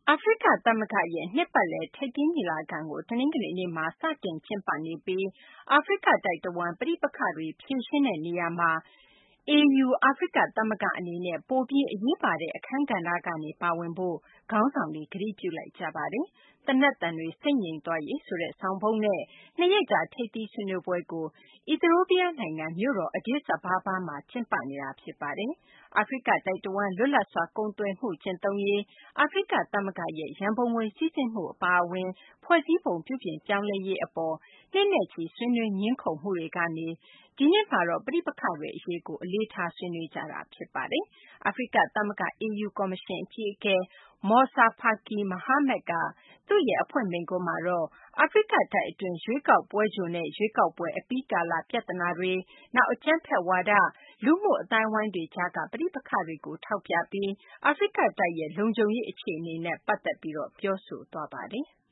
အာဖရိကသမဂ္ဂရဲ့နှစ်ပတ်လည်ထိပ်သီးညီလာခံကိုတနင်္ဂနွေနေ့မှာစတင်ကျင်းပနေပြီးအာဖရိကတိုက်တဝန်းပဋိပက္ခတွေဖြေရှင်းတဲ့နေရာမှာ AU အာဖရိကသမဂ္ဂအနေနဲ့ပိုပြီးအရေးပါတဲ့အခန်းကဏ္ဍကနေပါဝင်ဖို့ခေါင်းဆောင်တွေကတိပြုလိုက်ကြပါတယ်။သေနတ်သံတွေစိတ်ငြိမ်သွားရေးဆိုတဲ့ဆောင်ပုဒ်နဲ့2 ရက်ကြာထိပ်သီးဆွေးနွေးပွဲကိုအီသီယိုးပီးယားနိုင်ငံမြို့တော် Addis Ababa မှာကျင်းပနေတာဖြစ်ပါတယ်။အာဖရိကတိုက်တဝန်းလွတ်လပ်စွာကုန်သွယ်မှုကျင့်သုံးရေးအာဖရိကသမဂ္ဂရဲ့ရန်ပုံငွေစည်းစိမ်မှုအပါအဝင်ဖွဲ့စည်းပုံပြုပြင်ပြောင်းလဲရေးအပေါ်နှစ်နဲ့ချီဆွေးနွေးငြင်းခုန်မှုတွေကနေဒီနှစ်မှာတော့ပဋိပက္ခတွေအရေးကိုအလေးထားဆွေးနွေးကြတာဖြစ်ပါတယ်။အာဖရိကသမဂ္ဂ AU ကော်မရှင်အကြီးအကဲ Moussa Faki Mahamat ကသူ့ရဲ့အဖွင့်မိန့်ခွန်းမှာတော့အာဖရိကတိုက်အတွင်းရွေးကောက်ပွဲကြိုနဲ့ရွေးကောက်ပွဲအပြီးကာလပြဿနာတွေနောက်အကြမ်းဖက်ဝါဒလူမှုအသိုင်းအဝိုင်းတွေကြားကပဋိပက္ခတွေကိုထောက်ပြပြီးအာဖရိကတိုက်ရဲ့လုံခြုံရေးအခြေအနေနဲ့ပတ်သက်ပြီးပြောဆိုသွားပါတယ်။